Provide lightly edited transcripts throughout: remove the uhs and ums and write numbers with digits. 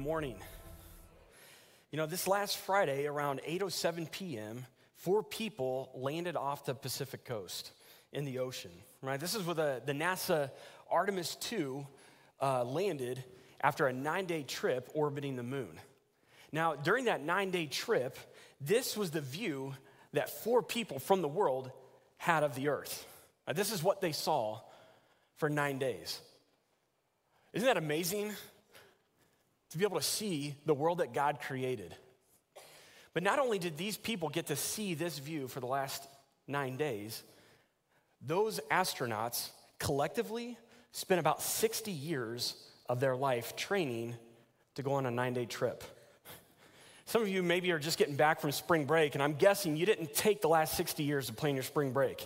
morning. This last Friday around 8:07 p.m., 4 people landed off the Pacific coast in the ocean, right? This is where the NASA Artemis II landed after a 9-day trip orbiting the moon. Now, during that 9-day trip, this was the view that 4 people from the world had of the earth. This is what they saw for 9 days. Isn't that amazing? To be able to see the world that God created. But not only did these people get to see this view for the last 9 days, those astronauts collectively spent about 60 years of their life training to go on a 9-day trip. Some of you maybe are just getting back from spring break, and I'm guessing you didn't take the last 60 years to plan your spring break.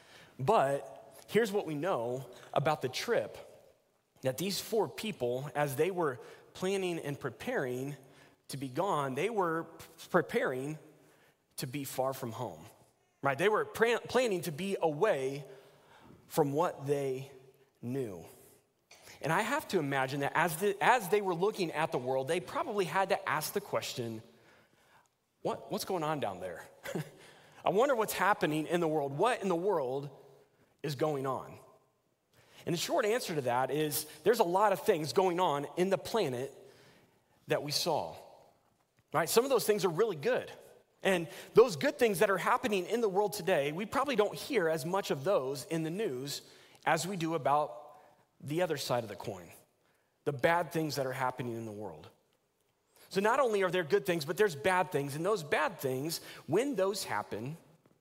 But here's what we know about the trip, that these 4 people, as they were planning and preparing to be gone, they were preparing to be far from home, right? They were planning to be away from what they knew. And I have to imagine that as they were looking at the world, they probably had to ask the question, what's going on down there? I wonder what's happening in the world. What in the world is going on? And the short answer to that is there's a lot of things going on in the planet that we saw, right? Some of those things are really good. And those good things that are happening in the world today, we probably don't hear as much of those in the news as we do about the other side of the coin, the bad things that are happening in the world. So not only are there good things, but there's bad things. And those bad things, when those happen,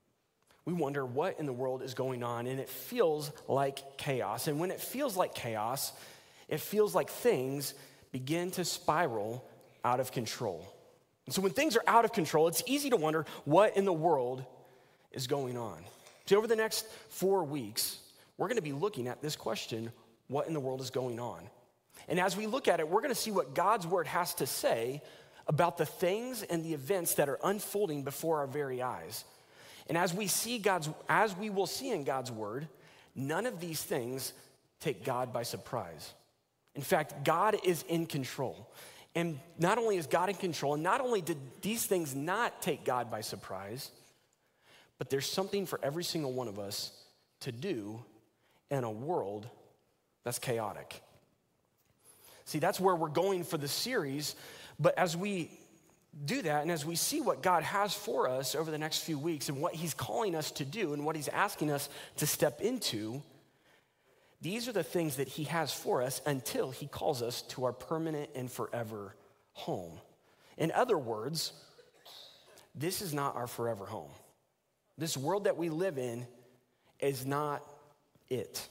we wonder what in the world is going on, and it feels like chaos. And when it feels like chaos, it feels like things begin to spiral out of control. And so when things are out of control, it's easy to wonder what in the world is going on. So over the next 4 weeks, we're going to be looking at this question, what in the world is going on? And as we look at it, we're going to see what God's word has to say about the things and the events that are unfolding before our very eyes. And as we will see in God's word, none of these things take God by surprise. In fact, God is in control. And not only is God in control, and not only did these things not take God by surprise, but there's something for every single one of us to do in a world that's chaotic. See, that's where we're going for the series, but as we do that, and as we see what God has for us over the next few weeks and what he's calling us to do and what he's asking us to step into, these are the things that he has for us until he calls us to our permanent and forever home. In other words, this is not our forever home. This world that we live in is not it.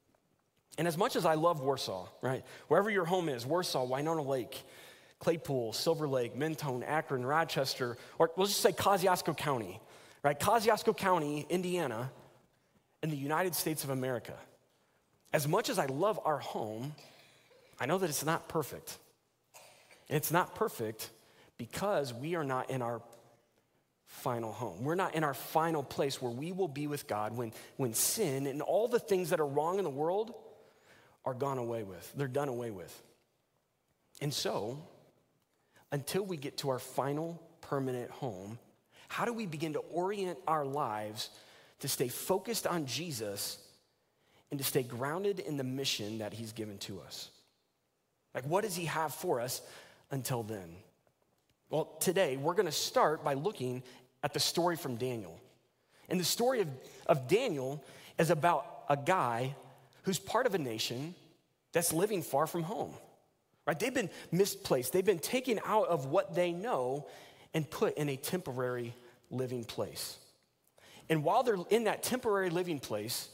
And as much as I love Warsaw, right, wherever your home is, Warsaw, Winona Lake, Claypool, Silver Lake, Mentone, Akron, Rochester, or we'll just say Kosciuszko County, right? Kosciuszko County, Indiana, in the United States of America. As much as I love our home, I know that it's not perfect. And it's not perfect because we are not in our final home. We're not in our final place where we will be with God when sin and all the things that are wrong in the world are gone away with. They're done away with. And so, until we get to our final permanent home, how do we begin to orient our lives to stay focused on Jesus and to stay grounded in the mission that he's given to us? Like, what does he have for us until then? Well, today we're going to start by looking at the story from Daniel. And the story of Daniel is about a guy who's part of a nation that's living far from home. Right? They've been misplaced. They've been taken out of what they know and put in a temporary living place. And while they're in that temporary living place,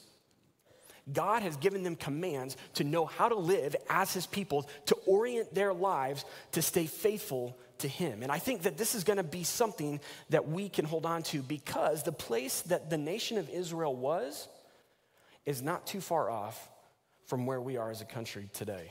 God has given them commands to know how to live as his people, to orient their lives to stay faithful to him. And I think that this is going to be something that we can hold on to because the place that the nation of Israel was is not too far off from where we are as a country today.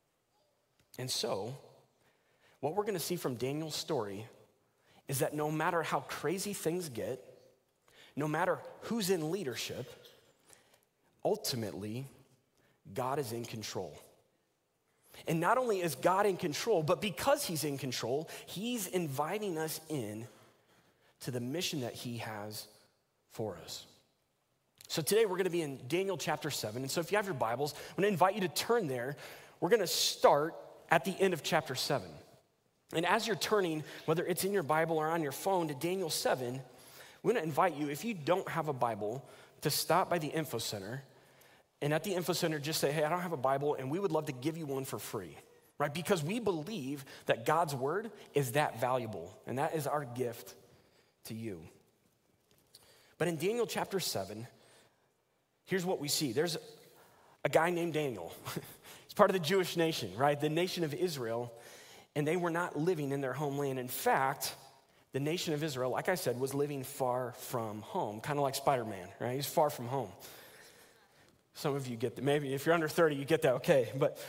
And so, what we're going to see from Daniel's story is that no matter how crazy things get, no matter who's in leadership, ultimately, God is in control. And not only is God in control, but because he's in control, he's inviting us in to the mission that he has for us. So today we're going to be in Daniel chapter 7. And so if you have your Bibles, I'm going to invite you to turn there. We're going to start at the end of chapter 7. And as you're turning, whether it's in your Bible or on your phone, to Daniel 7, we're going to invite you, if you don't have a Bible, to stop by the Info Center. And at the Info Center, just say, hey, I don't have a Bible, and we would love to give you one for free, right? Because we believe that God's word is that valuable, and that is our gift to you. But in Daniel chapter 7, here's what we see. There's a guy named Daniel. He's part of the Jewish nation, right? The nation of Israel, and they were not living in their homeland. In fact, the nation of Israel, like I said, was living far from home, kind of like Spider-Man, right? He's far from home. Some of you get that. Maybe if you're under 30, you get that, okay. But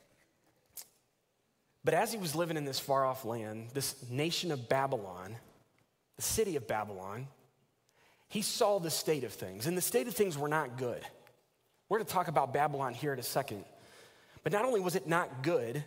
as he was living in this far-off land, this nation of Babylon, the city of Babylon, he saw the state of things, and the state of things were not good. We're going to talk about Babylon here in a second. But not only was it not good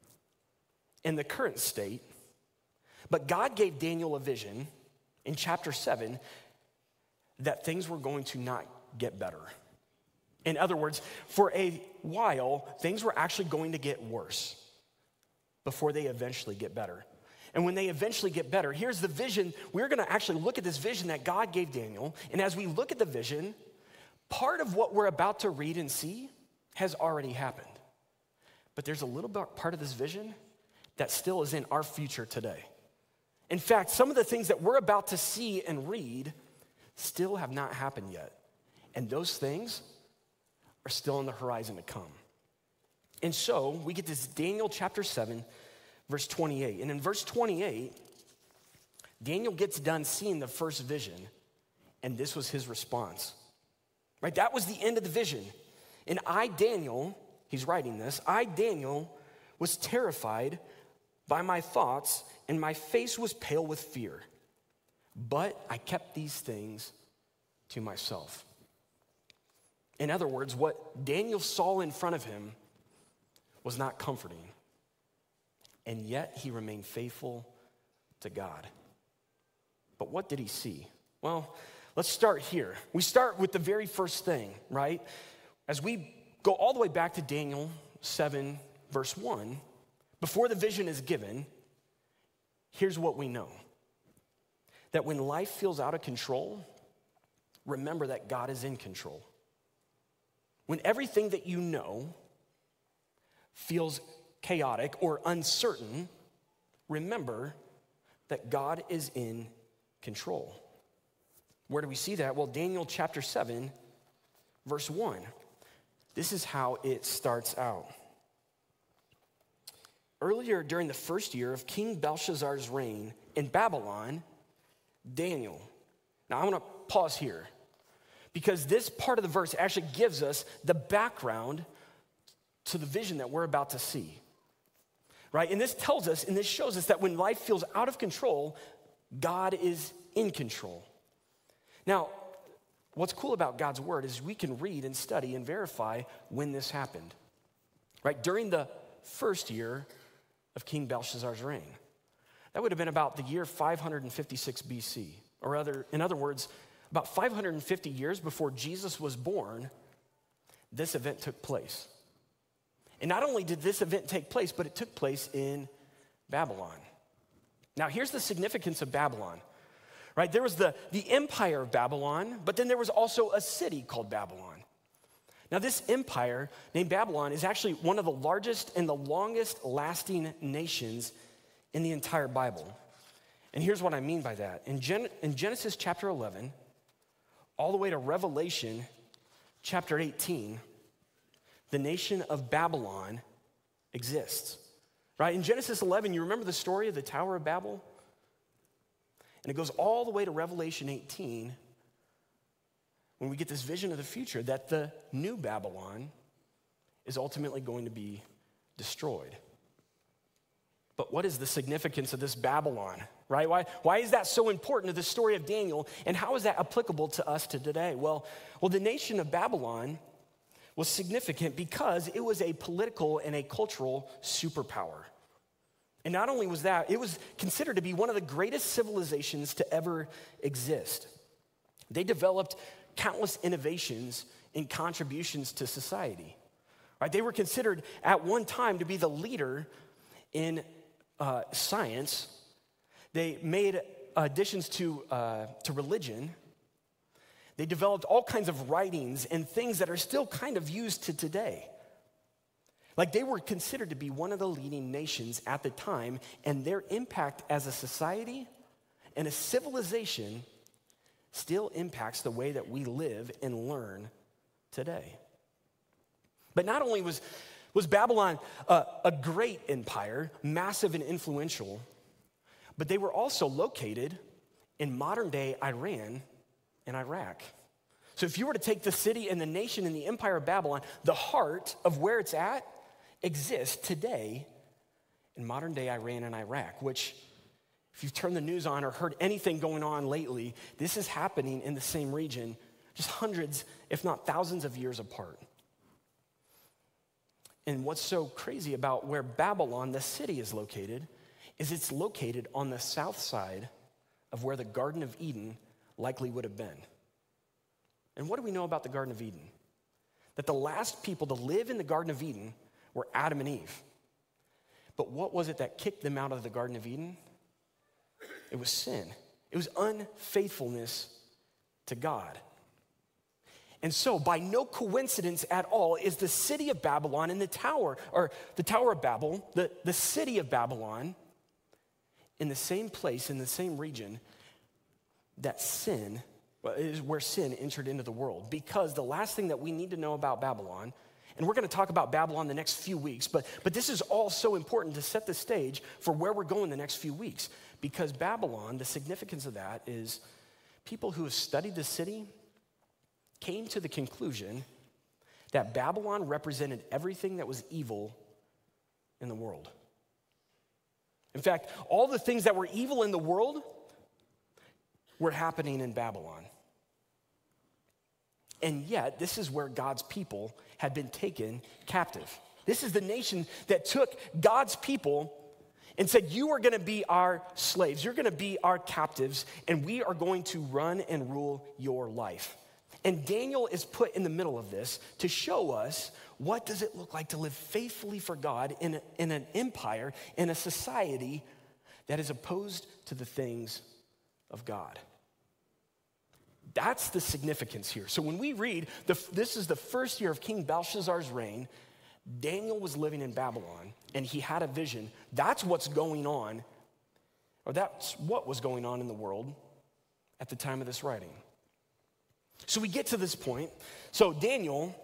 in the current state, but God gave Daniel a vision in chapter 7 that things were going to not get better. In other words, for a while, things were actually going to get worse before they eventually get better. And when they eventually get better, here's the vision. We're going to actually look at this vision that God gave Daniel. And as we look at the vision, part of what we're about to read and see has already happened. But there's a little part of this vision that still is in our future today. In fact, some of the things that we're about to see and read still have not happened yet. And those things are still on the horizon to come. And so we get this Daniel chapter 7, verse 28. And in verse 28, Daniel gets done seeing the first vision, and this was his response. Right? That was the end of the vision. And I, Daniel, he's writing this, I, Daniel, was terrified by my thoughts, and my face was pale with fear. But I kept these things to myself. In other words, what Daniel saw in front of him was not comforting. And yet he remained faithful to God. But what did he see? Well, let's start here. We start with the very first thing, right? As we go all the way back to Daniel 7, verse 1, before the vision is given, here's what we know. That when life feels out of control, remember that God is in control. When everything that you know feels chaotic or uncertain, remember that God is in control. Where do we see that? Well, Daniel chapter 7, verse 1. This is how it starts out. Earlier during the first year of King Belshazzar's reign in Babylon, Daniel. Now I want to pause here, because this part of the verse actually gives us the background to the vision that we're about to see, right? And this tells us, and this shows us that when life feels out of control, God is in control. Now, what's cool about God's word is we can read and study and verify when this happened, right? During the first year of King Belshazzar's reign. That would have been about the year 556 BC, in other words, about 550 years before Jesus was born, this event took place. And not only did this event take place, but it took place in Babylon. Now, here's the significance of Babylon, right? There was the empire of Babylon, but then there was also a city called Babylon. Now, this empire named Babylon is actually one of the largest and the longest lasting nations in the entire Bible. And here's what I mean by that. In Genesis chapter 11, all the way to Revelation chapter 18, the nation of Babylon exists, right? In Genesis 11, you remember the story of the Tower of Babel? And it goes all the way to Revelation 18 when we get this vision of the future that the new Babylon is ultimately going to be destroyed. But what is the significance of this Babylon, right? Why is that so important to the story of Daniel, and how is that applicable to us to today? Well, the nation of Babylon was significant because it was a political and a cultural superpower. And not only was that, it was considered to be one of the greatest civilizations to ever exist. They developed countless innovations and contributions to society. Right? They were considered at one time to be the leader in science. They made additions to religion. They developed all kinds of writings and things that are still kind of used to today. Like they were considered to be one of the leading nations at the time, and their impact as a society and a civilization still impacts the way that we live and learn today. But not only was Babylon a great empire, massive and influential, but they were also located in modern-day Iran and Iraq. So if you were to take the city and the nation and the empire of Babylon, the heart of where it's at exists today in modern-day Iran and Iraq, which, if you've turned the news on or heard anything going on lately, this is happening in the same region, just hundreds, if not thousands of years apart. And what's so crazy about where Babylon, the city, is located is it's located on the south side of where the Garden of Eden likely would have been. And what do we know about the Garden of Eden? That the last people to live in the Garden of Eden were Adam and Eve. But what was it that kicked them out of the Garden of Eden? It was sin. It was unfaithfulness to God. And so, by no coincidence at all, is the city of Babylon and the Tower of Babel, the city of Babylon, in the same place, in the same region, that sin, is where sin entered into the world. Because the last thing that we need to know about Babylon, and we're going to talk about Babylon the next few weeks, but this is all so important to set the stage for where we're going the next few weeks. Because Babylon, the significance of that is people who have studied the city came to the conclusion that Babylon represented everything that was evil in the world. In fact, all the things that were evil in the world were happening in Babylon. And yet, this is where God's people had been taken captive. This is the nation that took God's people and said, you are going to be our slaves, you're going to be our captives, and we are going to run and rule your life. And Daniel is put in the middle of this to show us what does it look like to live faithfully for God in an empire, in a society that is opposed to the things of God. That's the significance here. So when we read, this is the first year of King Belshazzar's reign, Daniel was living in Babylon, and he had a vision. That's what's going on, or that's what was going on in the world at the time of this writing. So we get to this point. So Daniel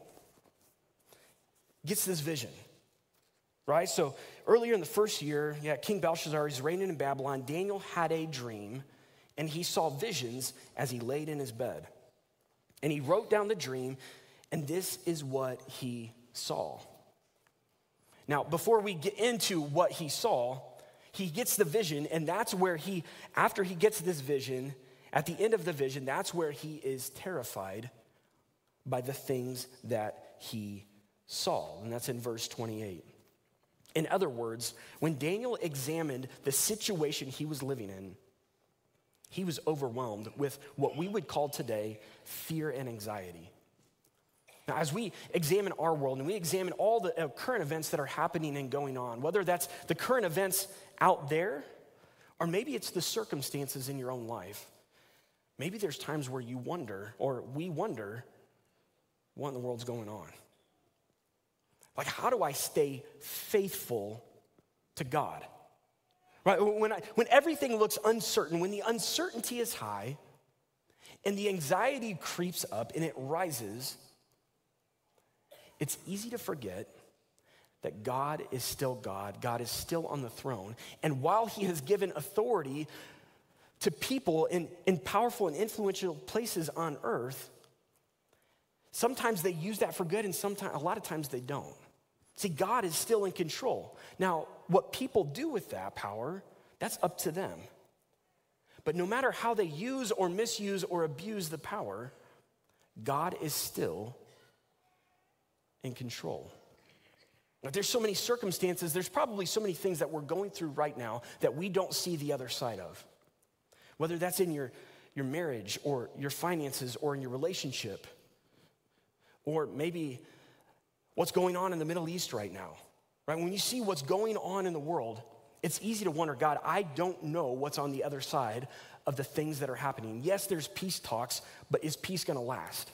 gets this vision, right? So earlier in the first year, King Belshazzar is reigning in Babylon. Daniel had a dream, and he saw visions as he laid in his bed. And he wrote down the dream, and this is what he saw. Now, before we get into what he saw, he gets the vision, and that's where after he gets this vision, at the end of the vision, that's where he is terrified by the things that he saw. And that's in verse 28. In other words, when Daniel examined the situation he was living in, he was overwhelmed with what we would call today fear and anxiety. Now, as we examine our world and we examine all the current events that are happening and going on, whether that's the current events out there, or maybe it's the circumstances in your own life, maybe there's times where you wonder, or we wonder, what in the world's going on? Like, how do I stay faithful to God? Right? When everything looks uncertain, when the uncertainty is high, and the anxiety creeps up and it rises, it's easy to forget that God is still God. God is still on the throne. And while he has given authority to people in powerful and influential places on earth, sometimes they use that for good and a lot of times they don't. See, God is still in control. Now, what people do with that power, that's up to them. But no matter how they use or misuse or abuse the power, God is still in control. Now, there's so many circumstances, there's probably so many things that we're going through right now that we don't see the other side of. Whether that's in your marriage or your finances or in your relationship, or maybe what's going on in the Middle East right now, right? When you see what's going on in the world, it's easy to wonder, God, I don't know what's on the other side of the things that are happening. Yes, there's peace talks, but is peace gonna last?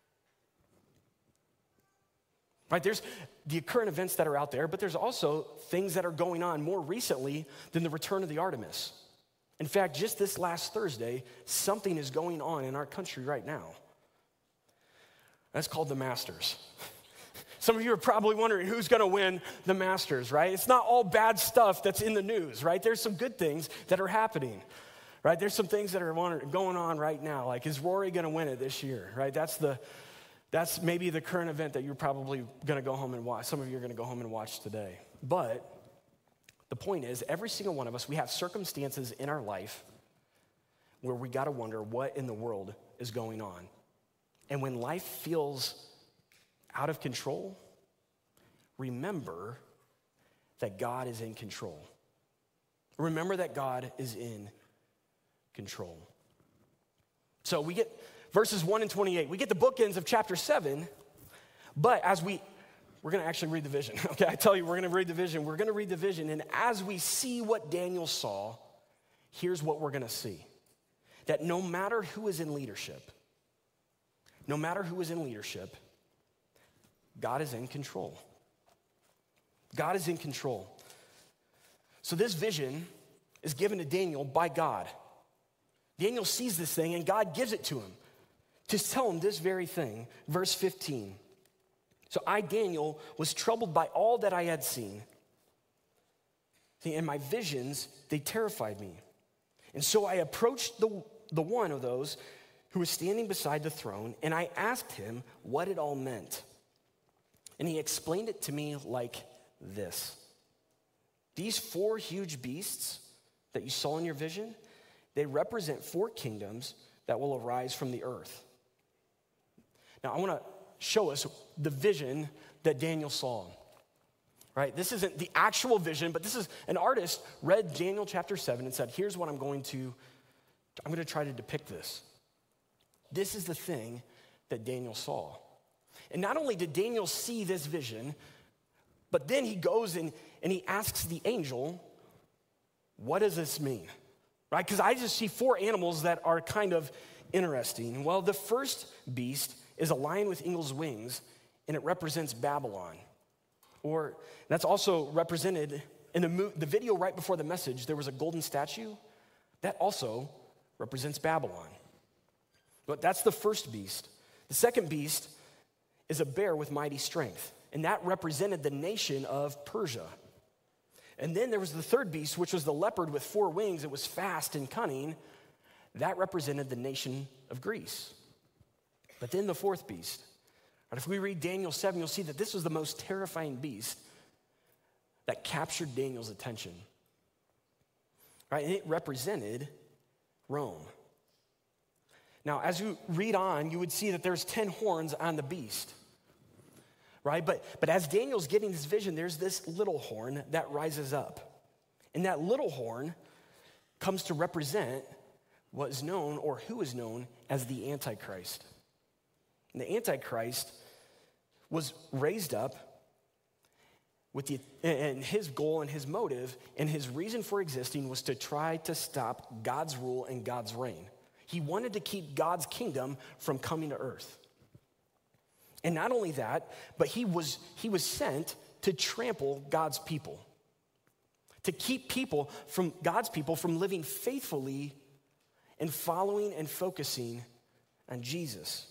Right, there's the current events that are out there, but there's also things that are going on more recently than the return of the Artemis. In fact, just this last Thursday, something is going on in our country right now. That's called the Masters. Some of you are probably wondering who's gonna win the Masters, right? It's not all bad stuff that's in the news, right? There's some good things that are happening, right? There's some things that are going on right now, like is Rory gonna win it this year, right? That's maybe the current event that you're probably gonna go home and watch. Some of you are gonna go home and watch today. But the point is, every single one of us, we have circumstances in our life where we gotta wonder what in the world is going on. And when life feels out of control, remember that God is in control. Remember that God is in control. So we get verses 1 and 28. We get the bookends of chapter 7, but we're gonna actually read the vision. Okay, I tell you, we're gonna read the vision. We're gonna read the vision, and as we see what Daniel saw, here's what we're gonna see. That no matter who is in leadership, God is in control. God is in control. So this vision is given to Daniel by God. Daniel sees this thing, and God gives it to him to tell him this very thing. Verse 15. So I, Daniel, was troubled by all that I had seen. And my visions, they terrified me. And so I approached the one of those who was standing beside the throne, and I asked him what it all meant. And he explained it to me like this. These 4 huge beasts that you saw in your vision, they represent 4 kingdoms that will arise from the earth. Now, I want to show us the vision that Daniel saw. Right? This isn't the actual vision, but this is an artist read Daniel chapter 7 and said, here's what I'm going to try to depict this. This is the thing that Daniel saw. And not only did Daniel see this vision, but then he goes and he asks the angel, what does this mean? Right? Because I just see 4 animals that are kind of interesting. Well, the first beast is a lion with eagle's wings, and it represents Babylon. Or that's also represented in the video right before the message. There was a golden statue. That also represents Babylon. But that's the first beast. The second beast is a bear with mighty strength, and that represented the nation of Persia. And then there was the third beast, which was the leopard with 4 wings. It was fast and cunning. That represented the nation of Greece. But then the fourth beast. Right, if we read Daniel 7, you'll see that this was the most terrifying beast that captured Daniel's attention. Right, and it represented Rome. Now, as you read on, you would see that there's 10 horns on the beast, right? But as Daniel's getting this vision, there's this little horn that rises up. And that little horn comes to represent what is known, or who is known, as the Antichrist. And the Antichrist was raised up and his goal and his motive and his reason for existing was to try to stop God's rule and God's reign. He wanted to keep God's kingdom from coming to earth. And not only that, but he was sent to trample God's people, to keep God's people from living faithfully and following and focusing on Jesus.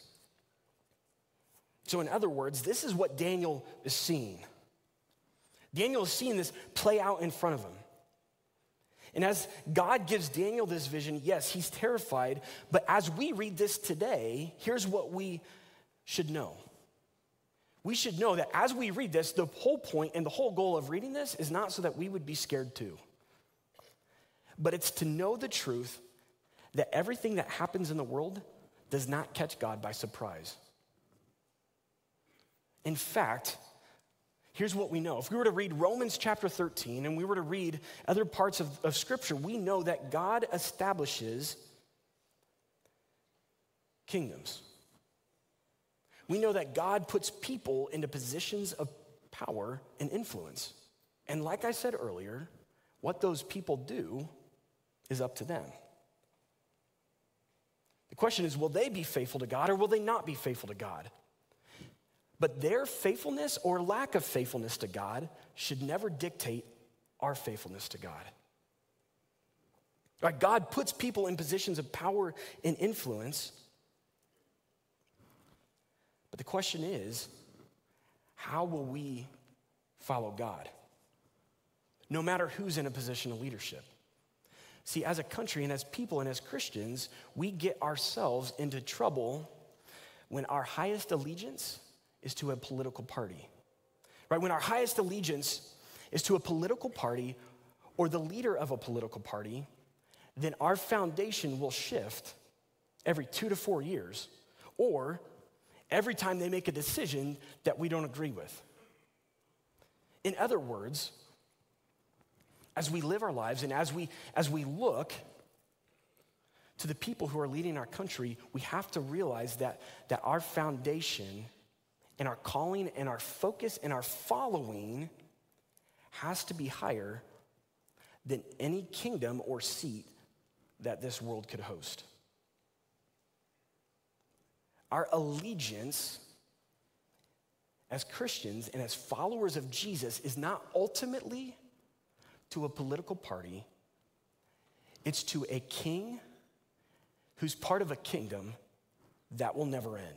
So in other words, this is what Daniel is seeing. Daniel is seeing this play out in front of him. And as God gives Daniel this vision, yes, he's terrified, but as we read this today, here's what we should know. We should know that as we read this, the whole point and the whole goal of reading this is not so that we would be scared too, but it's to know the truth that everything that happens in the world does not catch God by surprise. In fact, here's what we know. If we were to read Romans chapter 13 and we were to read other parts of Scripture, we know that God establishes kingdoms. We know that God puts people into positions of power and influence. And like I said earlier, what those people do is up to them. The question is, will they be faithful to God or will they not be faithful to God? But their faithfulness or lack of faithfulness to God should never dictate our faithfulness to God. Right? God puts people in positions of power and influence. But the question is, how will we follow God? No matter who's in a position of leadership. See, as a country and as people and as Christians, we get ourselves into trouble when our highest allegiance is to a political party. Right? When our highest allegiance is to a political party or the leader of a political party, then our foundation will shift every 2 to 4 years or every time they make a decision that we don't agree with. In other words, as we live our lives and as we look to the people who are leading our country, we have to realize that our foundation and our calling and our focus and our following has to be higher than any kingdom or seat that this world could host. Our allegiance as Christians and as followers of Jesus is not ultimately to a political party. It's to a king who's part of a kingdom that will never end.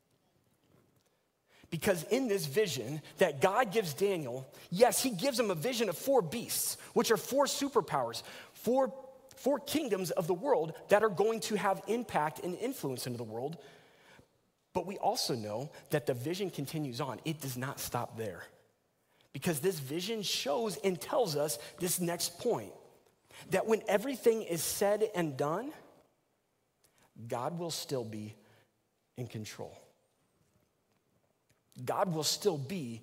Because in this vision that God gives Daniel, yes, he gives him a vision of 4 beasts, which are 4 superpowers, four kingdoms of the world that are going to have impact and influence into the world. But we also know that the vision continues on. It does not stop there. Because this vision shows and tells us this next point, that when everything is said and done, God will still be in control. God will still be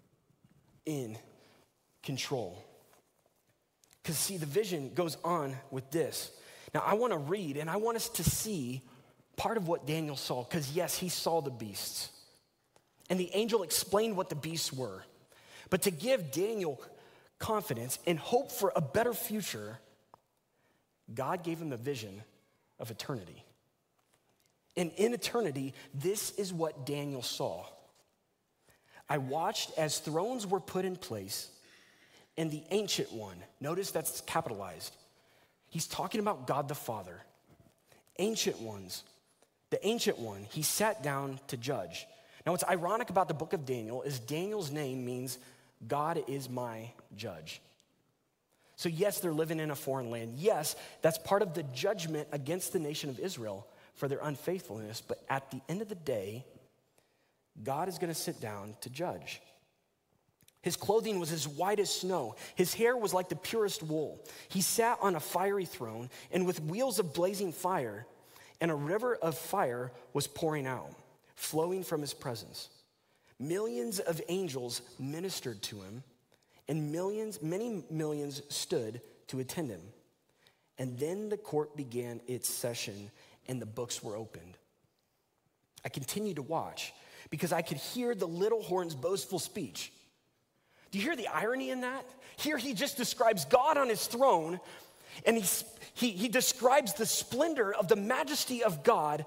in control. Because see, the vision goes on with this. Now I want to read and I want us to see part of what Daniel saw, because yes, he saw the beasts. And the angel explained what the beasts were. But to give Daniel confidence and hope for a better future, God gave him a vision of eternity. And in eternity, this is what Daniel saw. I watched as thrones were put in place, and the Ancient One, notice that's capitalized. He's talking about God the Father. Ancient Ones. The Ancient One, he sat down to judge. Now, what's ironic about the book of Daniel is Daniel's name means God is my judge. So yes, they're living in a foreign land. Yes, that's part of the judgment against the nation of Israel for their unfaithfulness. But at the end of the day, God is going to sit down to judge. His clothing was as white as snow. His hair was like the purest wool. He sat on a fiery throne, and with wheels of blazing fire, and a river of fire was pouring out, flowing from his presence. Millions of angels ministered to him, and many millions stood to attend him. And then the court began its session, and the books were opened. I continued to watch because I could hear the little horn's boastful speech. Do you hear the irony in that? Here he just describes God on his throne, and he describes the splendor of the majesty of God.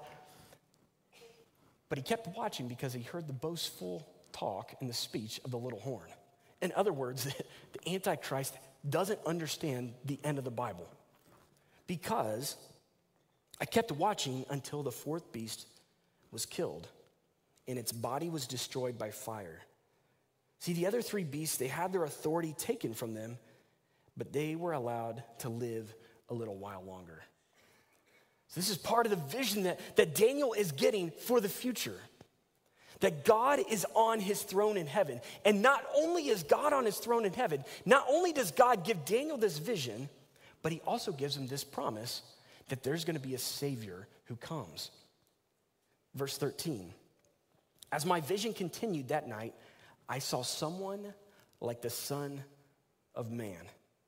But he kept watching because he heard the boastful talk and the speech of the little horn. In other words, the Antichrist doesn't understand the end of the Bible. Because I kept watching until the 4th beast was killed and its body was destroyed by fire. See, the other 3 beasts, they had their authority taken from them, but they were allowed to live a little while longer. So this is part of the vision that Daniel is getting for the future. That God is on his throne in heaven. And not only is God on his throne in heaven, not only does God give Daniel this vision, but he also gives him this promise that there's going to be a Savior who comes. Verse 13, As my vision continued that night, I saw someone like the Son of Man.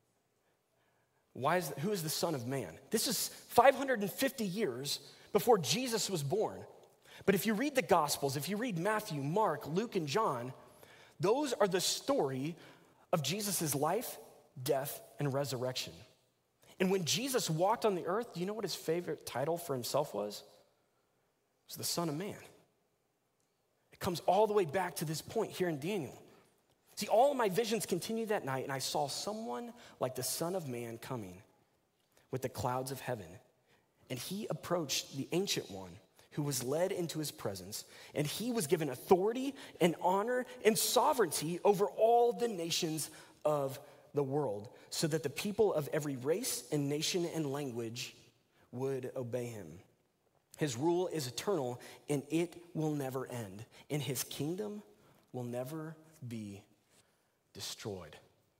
Who is the Son of Man? This is 550 years before Jesus was born. But if you read the Gospels, if you read Matthew, Mark, Luke, and John, those are the story of Jesus' life, death, and resurrection. And when Jesus walked on the earth, do you know what his favorite title for himself was? It was the Son of Man. It comes all the way back to this point here in Daniel. See, all of my visions continued that night, and I saw someone like the Son of Man coming with the clouds of heaven. And he approached the Ancient One, who was led into his presence, and he was given authority and honor and sovereignty over all the nations of the world, so that the people of every race and nation and language would obey him. His rule is eternal, and it will never end, and his kingdom will never be destroyed.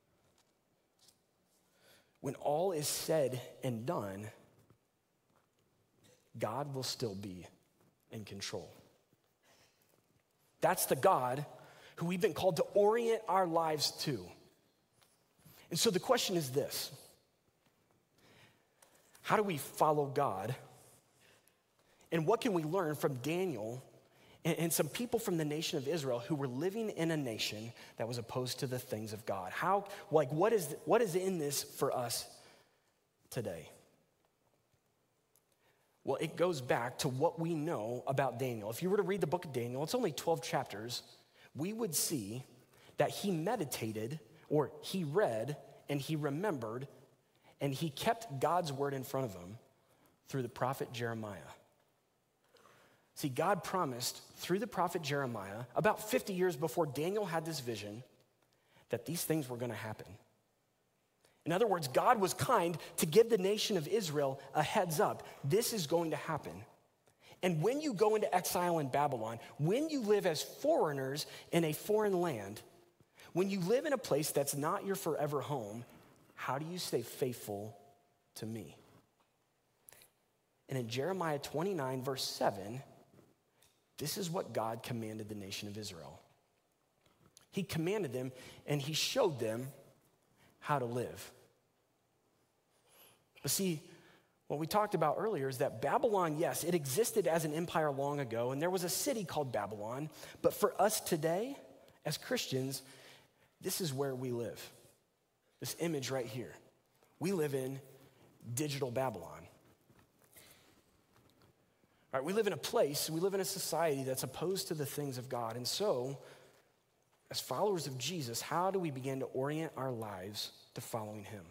When all is said and done, God will still be in control. That's the God who we've been called to orient our lives to. And so the question is this: how do we follow God? And what can we learn from Daniel and some people from the nation of Israel who were living in a nation that was opposed to the things of God? What is in this for us today? Well, it goes back to what we know about Daniel. If you were to read the book of Daniel, it's only 12 chapters, we would see that he meditated, or he read, and he remembered, and he kept God's word in front of him through the prophet Jeremiah. See, God promised through the prophet Jeremiah, about 50 years before Daniel had this vision, that these things were going to happen. In other words, God was kind to give the nation of Israel a heads up. This is going to happen. And when you go into exile in Babylon, when you live as foreigners in a foreign land, when you live in a place that's not your forever home, how do you stay faithful to me? And in Jeremiah 29, verse 7, this is what God commanded the nation of Israel. He commanded them, and he showed them how to live. But see, what we talked about earlier is that Babylon, yes, it existed as an empire long ago, and there was a city called Babylon, but for us today, as Christians, this is where we live. This image right here. We live in digital Babylon. All right, we live in a place, we live in a society that's opposed to the things of God, and so, as followers of Jesus, how do we begin to orient our lives to following him?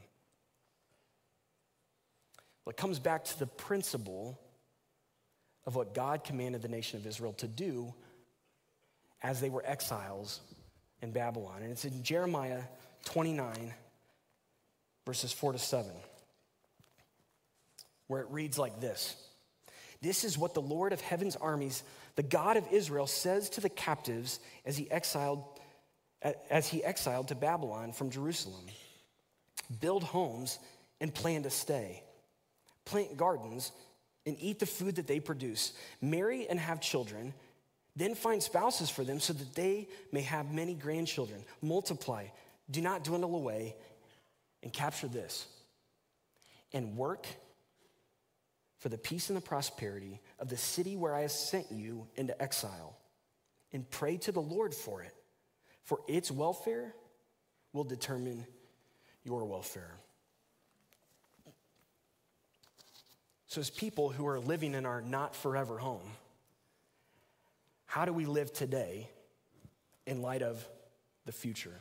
Well, it comes back to the principle of what God commanded the nation of Israel to do as they were exiles in Babylon. And it's in Jeremiah 29, verses 4-7, where it reads like this: "This is what the Lord of heaven's armies, the God of Israel, says to the captives as he exiled to Babylon from Jerusalem. Build homes and plan to stay. Plant gardens and eat the food that they produce. Marry and have children. Then find spouses for them so that they may have many grandchildren. Multiply, do not dwindle away, and capture this. And work for the peace and the prosperity of the city where I have sent you into exile. And pray to the Lord for it, for its welfare will determine your welfare." So as people who are living in our not forever home, how do we live today in light of the future?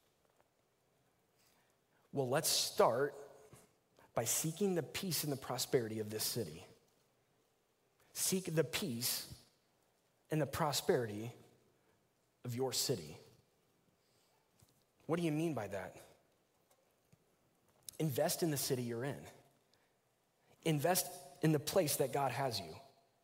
Well, let's start by seeking the peace and the prosperity of this city. Seek the peace and the prosperity of your city. What do you mean by that? Invest in the city you're in. Invest in the place that God has you.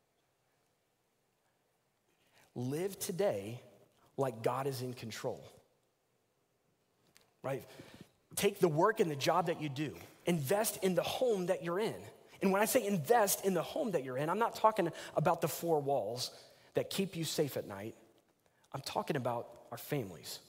Live today like God is in control. Right? Take the work and the job that you do. Invest in the home that you're in. And when I say invest in the home that you're in, I'm not talking about the four walls that keep you safe at night. I'm talking about our families.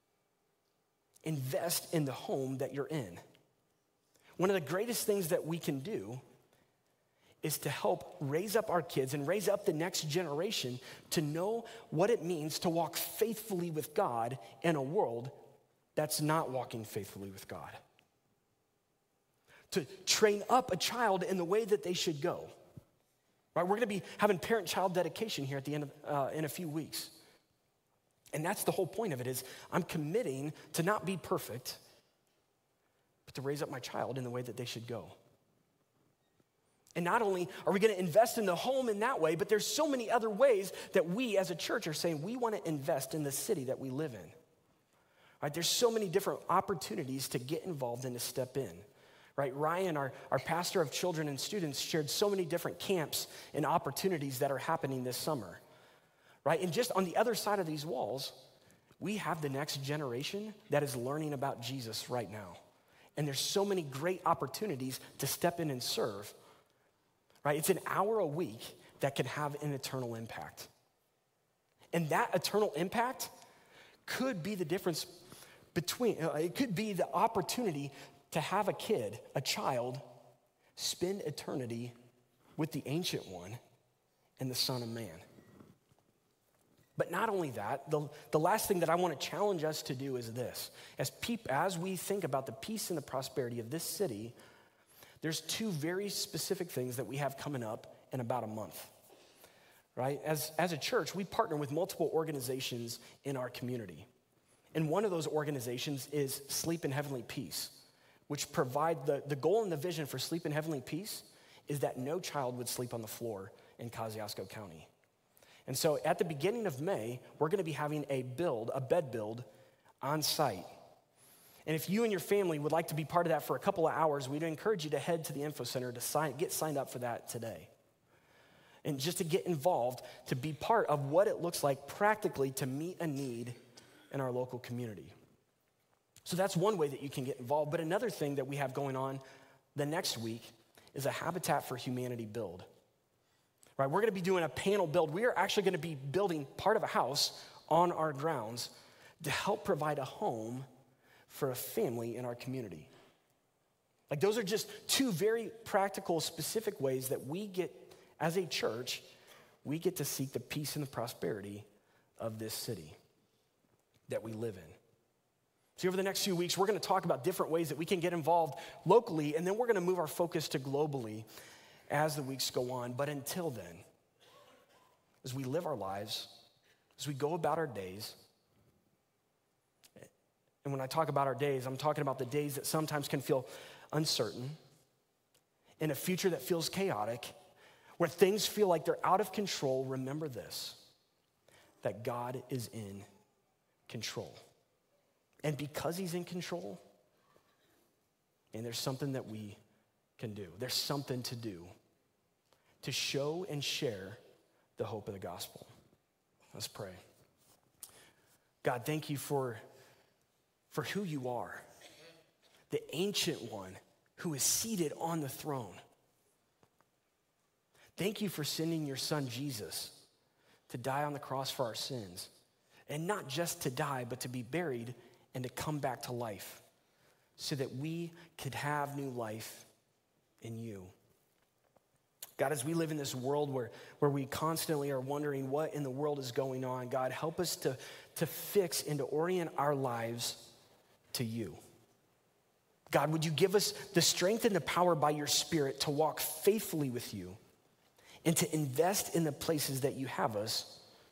Invest in the home that you're in. One of the greatest things that we can do is to help raise up our kids and raise up the next generation to know what it means to walk faithfully with God in a world that's not walking faithfully with God. To train up a child in the way that they should go. Right? We're going to be having parent-child dedication here at the end of in a few weeks. And that's the whole point of it is I'm committing to not be perfect, but to raise up my child in the way that they should go. And not only are we going to invest in the home in that way, but there's so many other ways that we as a church are saying we want to invest in the city that we live in. Right? There's so many different opportunities to get involved and to step in. Right? Ryan, our pastor of children and students, shared so many different camps and opportunities that are happening this summer. Right? And just on the other side of these walls, we have the next generation that is learning about Jesus right now. And there's so many great opportunities to step in and serve. Right? It's an hour a week that can have an eternal impact. And that eternal impact could be the difference between, it could be the opportunity to have a kid, a child, spend eternity with the Ancient One and the Son of Man. But not only that, the last thing that I want to challenge us to do is this. As we think about the peace and the prosperity of this city, there's two very specific things that we have coming up in about a month. Right? As a church, we partner with multiple organizations in our community. And one of those organizations is Sleep in Heavenly Peace, which provide the goal and the vision for Sleep in Heavenly Peace is that no child would sleep on the floor in Kosciuszko County. And so at the beginning of May, we're going to be having a bed build on site. And if you and your family would like to be part of that for a couple of hours, we'd encourage you to head to the info center to get signed up for that today. And just to get involved, to be part of what it looks like practically to meet a need in our local community. So that's one way that you can get involved. But another thing that we have going on the next week is a Habitat for Humanity build. Right, we're going to be doing a panel build. We are actually going to be building part of a house on our grounds to help provide a home for a family in our community. Like those are just two very practical, specific ways that we get, as a church, we get to seek the peace and the prosperity of this city that we live in. So over the next few weeks, we're going to talk about different ways that we can get involved locally, and then we're going to move our focus to globally as the weeks go on. But until then, as we live our lives, as we go about our days, and when I talk about our days, I'm talking about the days that sometimes can feel uncertain, in a future that feels chaotic, where things feel like they're out of control, remember this, that God is in control. And because he's in control, and there's something that we can do. There's something to do to show and share the hope of the gospel. Let's pray. God, thank you for who you are, the Ancient One who is seated on the throne. Thank you for sending your son Jesus to die on the cross for our sins, and not just to die, but to be buried and to come back to life so that we could have new life in you. God, as we live in this world where we constantly are wondering what in the world is going on, God, help us to fix and to orient our lives to you. God, would you give us the strength and the power by your Spirit to walk faithfully with you and to invest in the places that you have us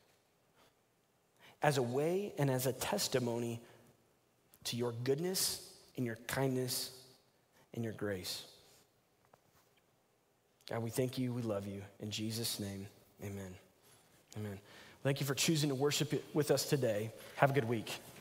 as a way and as a testimony to your goodness and your kindness and your grace. God, we thank you, we love you. In Jesus' name, amen. Amen. Thank you for choosing to worship with us today. Have a good week.